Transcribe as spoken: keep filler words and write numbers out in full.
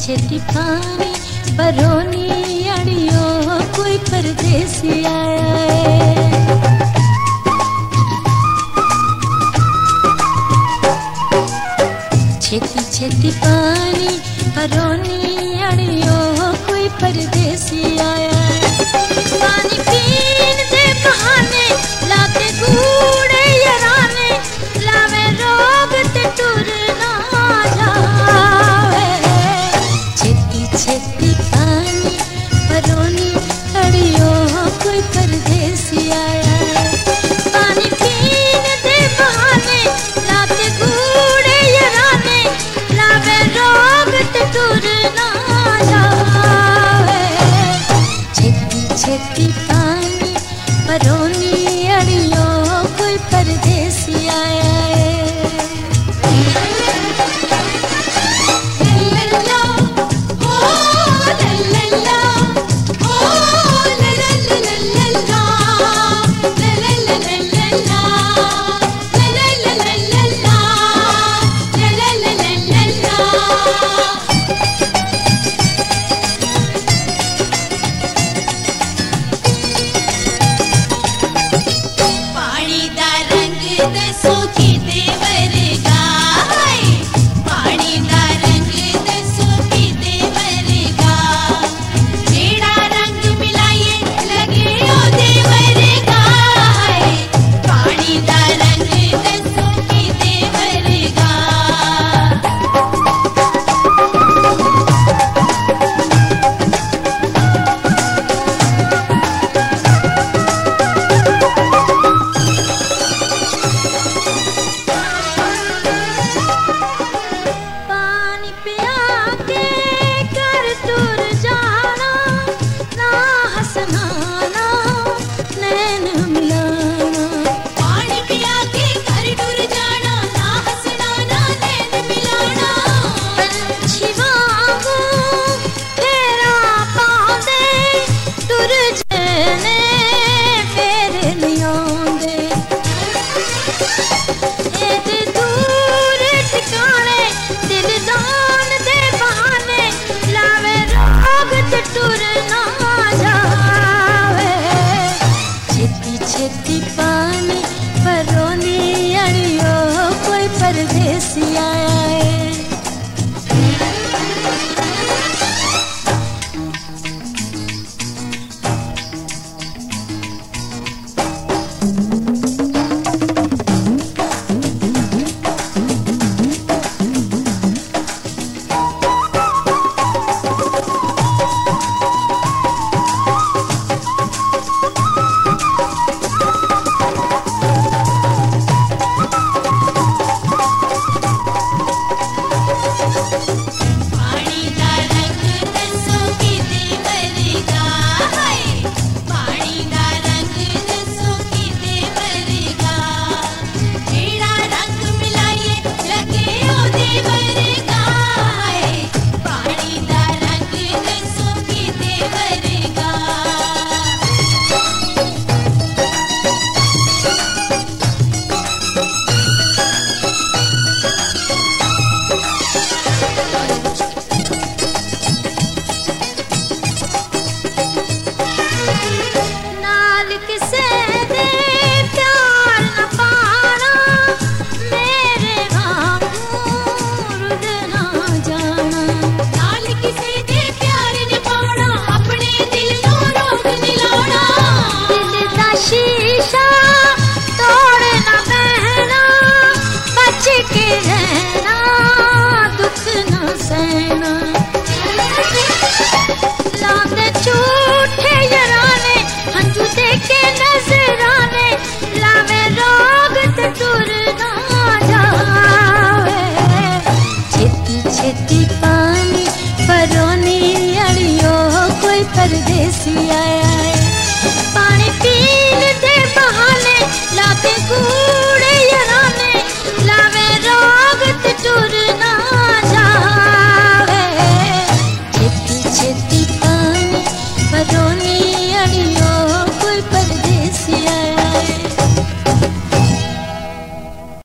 छेती पानी बरोनी अड़ियो कोई परदेसी आया है। छेती छेती पानी बरोनी अड़ियो कोई परदेसी आया है। पानी पीन दे बहाने लाते कूड़े यराने लावे रोग ते टुर ना जावे। छेती छेती पानी बरोनी अड़ियो कोई परदेसी आया है। पानी पीन दे बहाने लाते कूड़े यराने लावे रोग ते टुर ना जावे। छेती छेती पानी बरोनी अड़ियो कोई परदेसी आया है। छेती पानी बरोनी अड़ियो कोई परदेसी आया है। छेती पानी बरोनी अड़ियो कोई परदेसी आया।